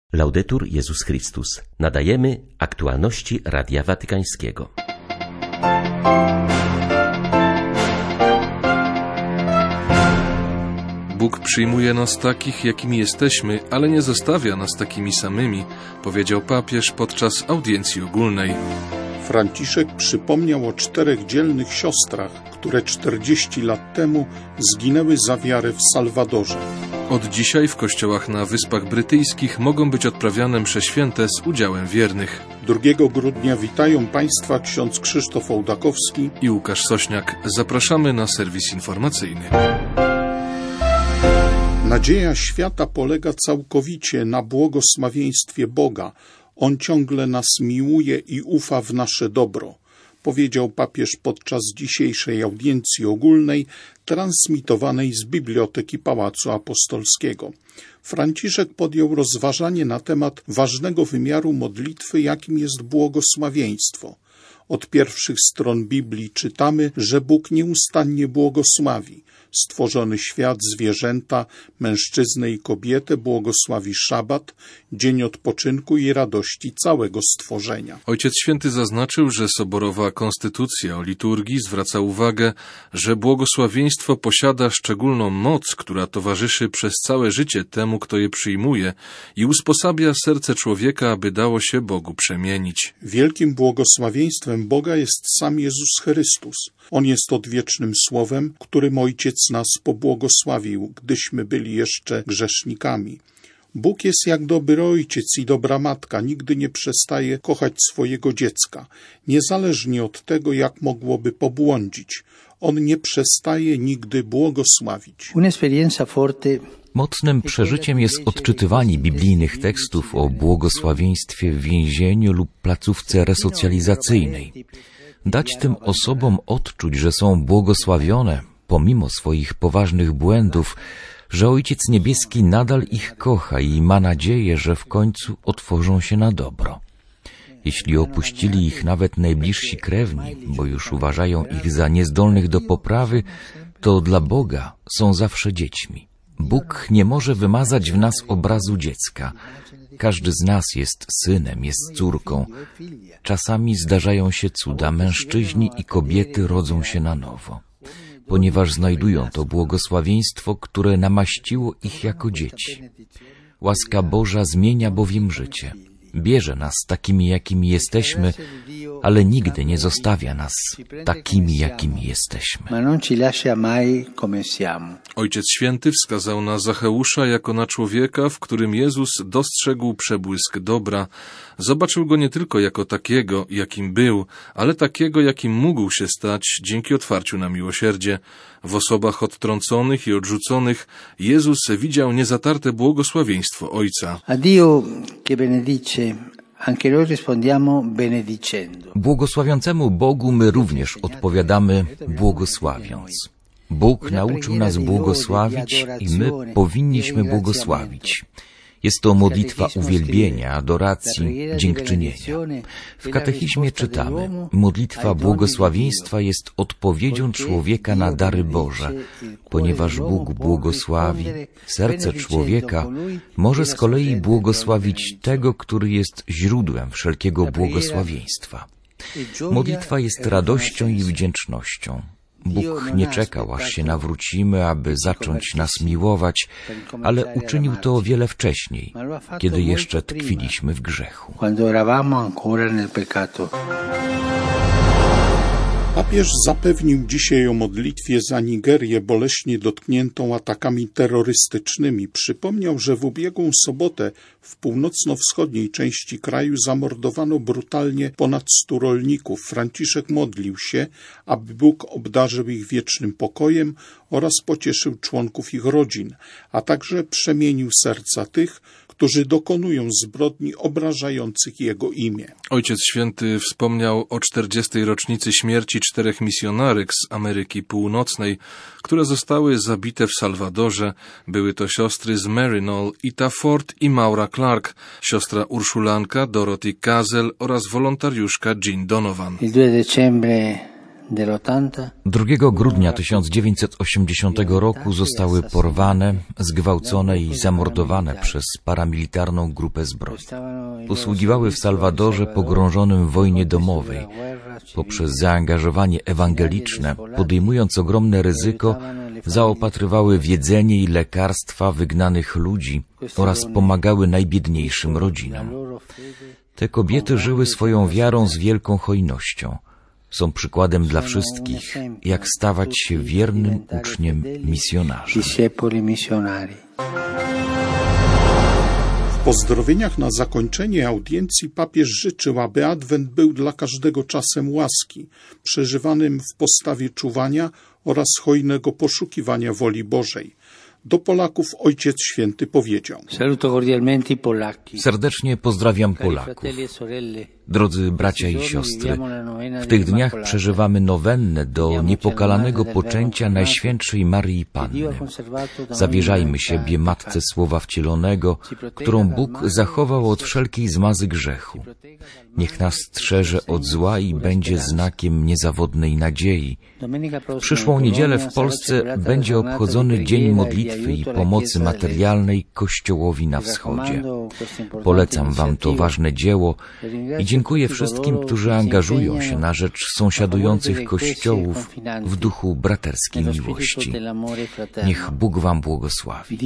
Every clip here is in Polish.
Laudetur Jezus Chrystus. Nadajemy aktualności Radia Watykańskiego. Bóg przyjmuje nas takich, jakimi jesteśmy, ale nie zostawia nas takimi samymi, powiedział papież podczas audiencji ogólnej. Franciszek przypomniał o 4 dzielnych siostrach, które 40 lat temu zginęły za wiarę w Salwadorze. Od dzisiaj w kościołach na Wyspach Brytyjskich mogą być odprawiane msze święte z udziałem wiernych. 2 grudnia witają Państwa ksiądz Krzysztof Ołdakowski i Łukasz Sośniak. Zapraszamy na serwis informacyjny. Nadzieja świata polega całkowicie na błogosławieństwie Boga. On ciągle nas miłuje i ufa w nasze dobro, powiedział papież podczas dzisiejszej audiencji ogólnej transmitowanej z Biblioteki Pałacu Apostolskiego. Franciszek podjął rozważanie na temat ważnego wymiaru modlitwy, jakim jest błogosławieństwo. Od pierwszych stron Biblii czytamy, że Bóg nieustannie błogosławi. Stworzony świat, zwierzęta, mężczyznę i kobietę, błogosławi szabat, dzień odpoczynku i radości całego stworzenia. Ojciec Święty zaznaczył, że soborowa konstytucja o liturgii zwraca uwagę, że błogosławieństwo posiada szczególną moc, która towarzyszy przez całe życie temu, kto je przyjmuje i usposabia serce człowieka, aby dało się Bogu przemienić. Wielkim błogosławieństwem Boga jest sam Jezus Chrystus. On jest odwiecznym Słowem, którym Ojciec nas pobłogosławił, gdyśmy byli jeszcze grzesznikami. Bóg jest jak dobry ojciec i dobra matka, nigdy nie przestaje kochać swojego dziecka, niezależnie od tego, jak mogłoby pobłądzić. On nie przestaje nigdy błogosławić. Mocnym przeżyciem jest odczytywanie biblijnych tekstów o błogosławieństwie w więzieniu lub placówce resocjalizacyjnej. Dać tym osobom odczuć, że są błogosławione, pomimo swoich poważnych błędów, że Ojciec Niebieski nadal ich kocha i ma nadzieję, że w końcu otworzą się na dobro. Jeśli opuścili ich nawet najbliżsi krewni, bo już uważają ich za niezdolnych do poprawy, to dla Boga są zawsze dziećmi. Bóg nie może wymazać w nas obrazu dziecka. Każdy z nas jest synem, jest córką. Czasami zdarzają się cuda, mężczyźni i kobiety rodzą się na nowo, ponieważ znajdują to błogosławieństwo, które namaściło ich jako dzieci. Łaska Boża zmienia bowiem życie. Bierze nas takimi, jakimi jesteśmy, ale nigdy nie zostawia nas takimi, jakimi jesteśmy. Ojciec Święty wskazał na Zacheusza jako na człowieka, w którym Jezus dostrzegł przebłysk dobra. Zobaczył go nie tylko jako takiego, jakim był, ale takiego, jakim mógł się stać dzięki otwarciu na miłosierdzie. W osobach odtrąconych i odrzuconych Jezus widział niezatarte błogosławieństwo Ojca. Błogosławiącemu Bogu my również odpowiadamy błogosławiąc. Bóg nauczył nas błogosławić i my powinniśmy błogosławić. Jest to modlitwa uwielbienia, adoracji, dziękczynienia. W katechizmie czytamy: modlitwa błogosławieństwa jest odpowiedzią człowieka na dary Boże. Ponieważ Bóg błogosławi, serce człowieka może z kolei błogosławić tego, który jest źródłem wszelkiego błogosławieństwa. Modlitwa jest radością i wdzięcznością. Bóg nie czekał, aż się nawrócimy, aby zacząć nas miłować, ale uczynił to o wiele wcześniej, kiedy jeszcze tkwiliśmy w grzechu. Papież zapewnił dzisiaj o modlitwie za Nigerię boleśnie dotkniętą atakami terrorystycznymi. Przypomniał, że w ubiegłą sobotę w północno-wschodniej części kraju zamordowano brutalnie ponad 100 rolników. Franciszek modlił się, aby Bóg obdarzył ich wiecznym pokojem oraz pocieszył członków ich rodzin, a także przemienił serca tych, którzy dokonują zbrodni obrażających Jego imię. Ojciec Święty wspomniał o 40. rocznicy śmierci 4 misjonarek z Ameryki Północnej, które zostały zabite w Salwadorze. Były to siostry z Maryknoll, Ita Ford i Maura Clark, siostra Urszulanka Dorothy Kazel oraz wolontariuszka Jean Donovan. 2 grudnia 1980 roku zostały porwane, zgwałcone i zamordowane przez paramilitarną grupę zbrojną. Posługiwały w Salwadorze pogrążonym w wojnie domowej. Poprzez zaangażowanie ewangeliczne, podejmując ogromne ryzyko, zaopatrywały w jedzenie i lekarstwa wygnanych ludzi oraz pomagały najbiedniejszym rodzinom. Te kobiety żyły swoją wiarą z wielką hojnością. Są przykładem dla wszystkich, jak stawać się wiernym uczniem misjonarzy. W pozdrowieniach na zakończenie audiencji papież życzył, aby Adwent był dla każdego czasem łaski, przeżywanym w postawie czuwania oraz hojnego poszukiwania woli Bożej. Do Polaków Ojciec Święty powiedział: Serdecznie pozdrawiam Polaków. Drodzy bracia i siostry, w tych dniach przeżywamy nowennę do niepokalanego poczęcia Najświętszej Maryi Panny. Zawierzajmy siebie Matce Słowa Wcielonego, którą Bóg zachował od wszelkiej zmazy grzechu. Niech nas strzeże od zła i będzie znakiem niezawodnej nadziei. W przyszłą niedzielę w Polsce będzie obchodzony Dzień Modlitwy i Pomocy Materialnej Kościołowi na Wschodzie. Polecam Wam to ważne dzieło i dziękuję wszystkim, którzy angażują się na rzecz sąsiadujących kościołów w duchu braterskiej miłości. Niech Bóg Wam błogosławi.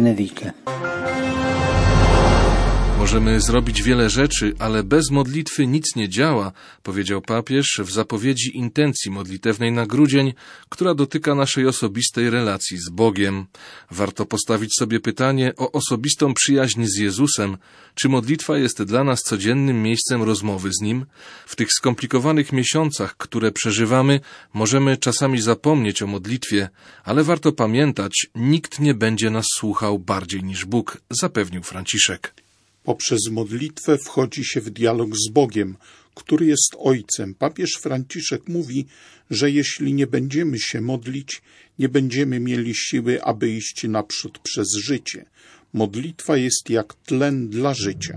Możemy zrobić wiele rzeczy, ale bez modlitwy nic nie działa, powiedział papież w zapowiedzi intencji modlitewnej na grudzień, która dotyka naszej osobistej relacji z Bogiem. Warto postawić sobie pytanie o osobistą przyjaźń z Jezusem. Czy modlitwa jest dla nas codziennym miejscem rozmowy z Nim? W tych skomplikowanych miesiącach, które przeżywamy, możemy czasami zapomnieć o modlitwie, ale warto pamiętać, nikt nie będzie nas słuchał bardziej niż Bóg, zapewnił Franciszek. Poprzez modlitwę wchodzi się w dialog z Bogiem, który jest Ojcem. Papież Franciszek mówi, że jeśli nie będziemy się modlić, nie będziemy mieli siły, aby iść naprzód przez życie. Modlitwa jest jak tlen dla życia.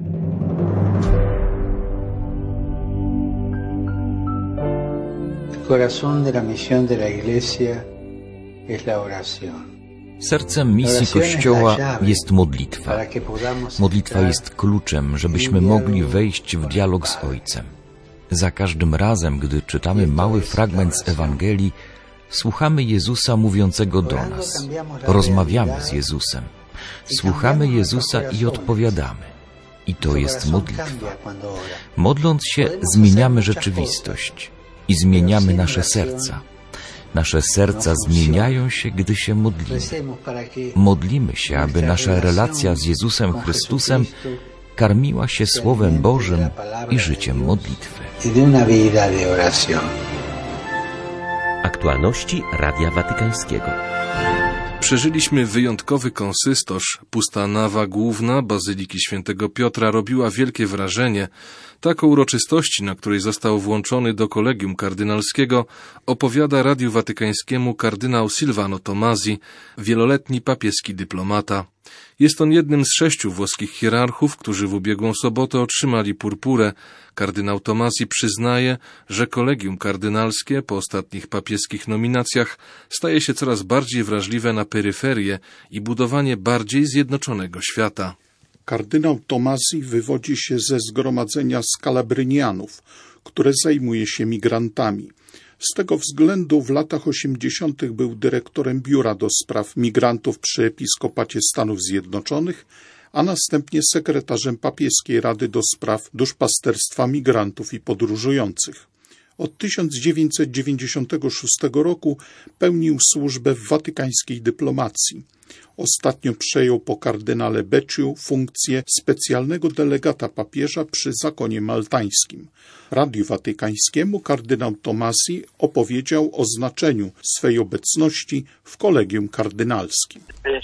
El corazón de la misión de la Iglesia es la oración. Sercem misji Kościoła jest modlitwa. Modlitwa jest kluczem, żebyśmy mogli wejść w dialog z Ojcem. Za każdym razem, gdy czytamy mały fragment z Ewangelii, słuchamy Jezusa mówiącego do nas. Rozmawiamy z Jezusem. Słuchamy Jezusa i odpowiadamy. I to jest modlitwa. Modląc się, zmieniamy rzeczywistość i zmieniamy nasze serca. Nasze serca zmieniają się, gdy się modlimy. Modlimy się, aby nasza relacja z Jezusem Chrystusem karmiła się Słowem Bożym i życiem modlitwy. Aktualności Radia Watykańskiego. Przeżyliśmy wyjątkowy konsystosz. Pusta nawa główna Bazyliki Świętego Piotra robiła wielkie wrażenie. Tak o uroczystości, na której został włączony do Kolegium Kardynalskiego, opowiada Radiu Watykańskiemu kardynał Silvano Tomasi, wieloletni papieski dyplomata. Jest on jednym z 6 włoskich hierarchów, którzy w ubiegłą sobotę otrzymali purpurę. Kardynał Tomasi przyznaje, że Kolegium Kardynalskie po ostatnich papieskich nominacjach staje się coraz bardziej wrażliwe na peryferię i budowanie bardziej zjednoczonego świata. Kardynał Tomasi wywodzi się ze zgromadzenia Skalabrynianów, które zajmuje się migrantami. Z tego względu w latach 80. był dyrektorem Biura do Spraw Migrantów przy Episkopacie Stanów Zjednoczonych, a następnie sekretarzem Papieskiej Rady do Spraw Duszpasterstwa Migrantów i Podróżujących. Od 1996 roku pełnił służbę w watykańskiej dyplomacji. Ostatnio przejął po kardynale Becciu funkcję specjalnego delegata papieża przy zakonie maltańskim. Radiu Watykańskiemu kardynał Tomasi opowiedział o znaczeniu swej obecności w Kolegium Kardynalskim.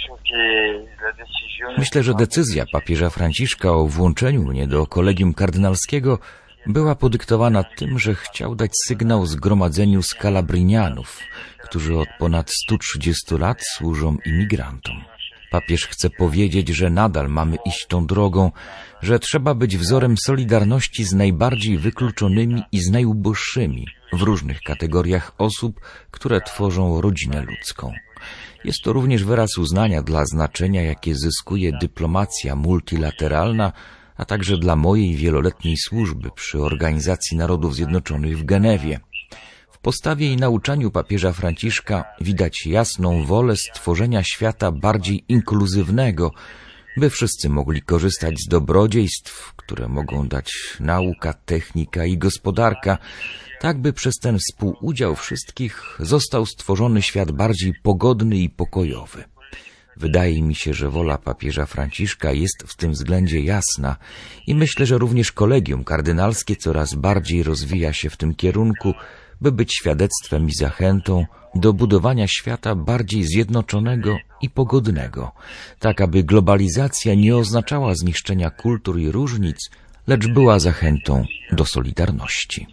Myślę, że decyzja papieża Franciszka o włączeniu mnie do Kolegium Kardynalskiego była podyktowana tym, że chciał dać sygnał zgromadzeniu Skalabrynianów, którzy od ponad 130 lat służą imigrantom. Papież chce powiedzieć, że nadal mamy iść tą drogą, że trzeba być wzorem solidarności z najbardziej wykluczonymi i z najuboższymi, w różnych kategoriach osób, które tworzą rodzinę ludzką. Jest to również wyraz uznania dla znaczenia, jakie zyskuje dyplomacja multilateralna, a także dla mojej wieloletniej służby przy Organizacji Narodów Zjednoczonych w Genewie. W postawie i nauczaniu papieża Franciszka widać jasną wolę stworzenia świata bardziej inkluzywnego, by wszyscy mogli korzystać z dobrodziejstw, które mogą dać nauka, technika i gospodarka, tak by przez ten współudział wszystkich został stworzony świat bardziej pogodny i pokojowy. Wydaje mi się, że wola papieża Franciszka jest w tym względzie jasna i myślę, że również kolegium kardynalskie coraz bardziej rozwija się w tym kierunku, by być świadectwem i zachętą do budowania świata bardziej zjednoczonego i pogodnego, tak aby globalizacja nie oznaczała zniszczenia kultur i różnic, lecz była zachętą do solidarności.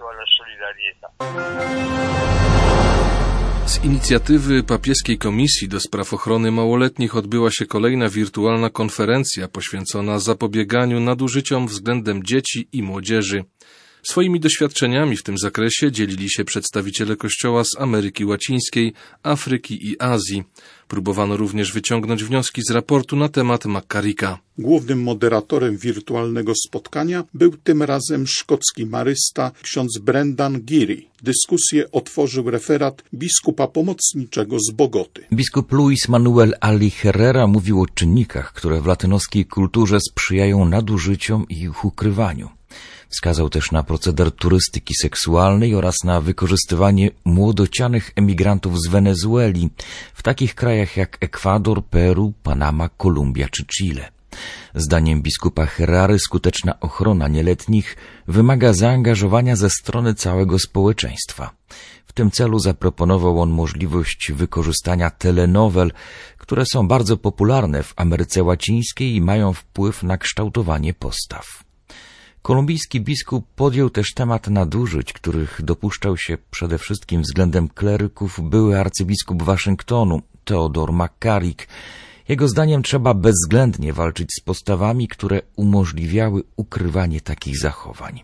Z inicjatywy Papieskiej Komisji do Spraw Ochrony Małoletnich odbyła się kolejna wirtualna konferencja poświęcona zapobieganiu nadużyciom względem dzieci i młodzieży. Swoimi doświadczeniami w tym zakresie dzielili się przedstawiciele Kościoła z Ameryki Łacińskiej, Afryki i Azji. Próbowano również wyciągnąć wnioski z raportu na temat McCarricka. Głównym moderatorem wirtualnego spotkania był tym razem szkocki marysta ksiądz Brendan Geary. Dyskusję otworzył referat biskupa pomocniczego z Bogoty. Biskup Luis Manuel Ali Herrera mówił o czynnikach, które w latynoskiej kulturze sprzyjają nadużyciom i ich ukrywaniu. Wskazał też na proceder turystyki seksualnej oraz na wykorzystywanie młodocianych emigrantów z Wenezueli w takich krajach jak Ekwador, Peru, Panama, Kolumbia czy Chile. Zdaniem biskupa Herrary skuteczna ochrona nieletnich wymaga zaangażowania ze strony całego społeczeństwa. W tym celu zaproponował on możliwość wykorzystania telenowel, które są bardzo popularne w Ameryce Łacińskiej i mają wpływ na kształtowanie postaw. Kolumbijski biskup podjął też temat nadużyć, których dopuszczał się przede wszystkim względem kleryków były arcybiskup Waszyngtonu, Theodore McCarrick. Jego zdaniem trzeba bezwzględnie walczyć z postawami, które umożliwiały ukrywanie takich zachowań.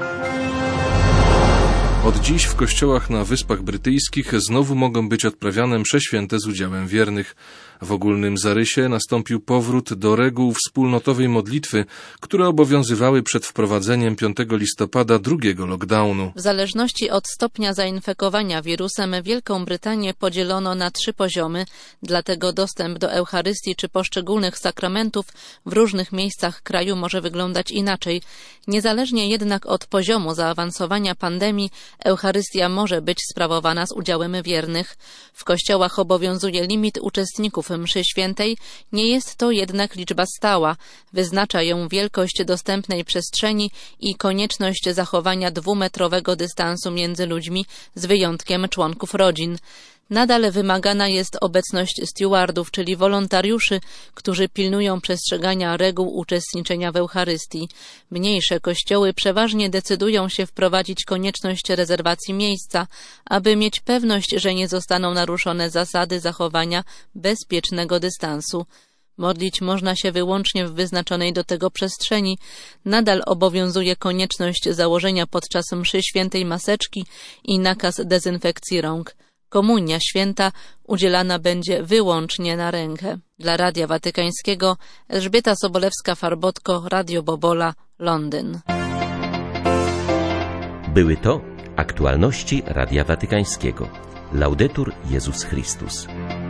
Od dziś w kościołach na Wyspach Brytyjskich znowu mogą być odprawiane msze święte z udziałem wiernych. W ogólnym zarysie nastąpił powrót do reguł wspólnotowej modlitwy, które obowiązywały przed wprowadzeniem 5 listopada drugiego lockdownu. W zależności od stopnia zainfekowania wirusem Wielką Brytanię podzielono na 3 poziomy, dlatego dostęp do Eucharystii czy poszczególnych sakramentów w różnych miejscach kraju może wyglądać inaczej. Niezależnie jednak od poziomu zaawansowania pandemii, Eucharystia może być sprawowana z udziałem wiernych. W kościołach obowiązuje limit uczestników mszy świętej, nie jest to jednak liczba stała. Wyznacza ją wielkość dostępnej przestrzeni i konieczność zachowania 2-metrowego dystansu między ludźmi, z wyjątkiem członków rodzin. Nadal wymagana jest obecność stewardów, czyli wolontariuszy, którzy pilnują przestrzegania reguł uczestniczenia w Eucharystii. Mniejsze kościoły przeważnie decydują się wprowadzić konieczność rezerwacji miejsca, aby mieć pewność, że nie zostaną naruszone zasady zachowania bezpiecznego dystansu. Modlić można się wyłącznie w wyznaczonej do tego przestrzeni. Nadal obowiązuje konieczność założenia podczas mszy świętej maseczki i nakaz dezynfekcji rąk. Komunia święta udzielana będzie wyłącznie na rękę. Dla Radia Watykańskiego Elżbieta Sobolewska-Farbotko, Radio Bobola, Londyn. Były to aktualności Radia Watykańskiego. Laudetur Jezus Chrystus.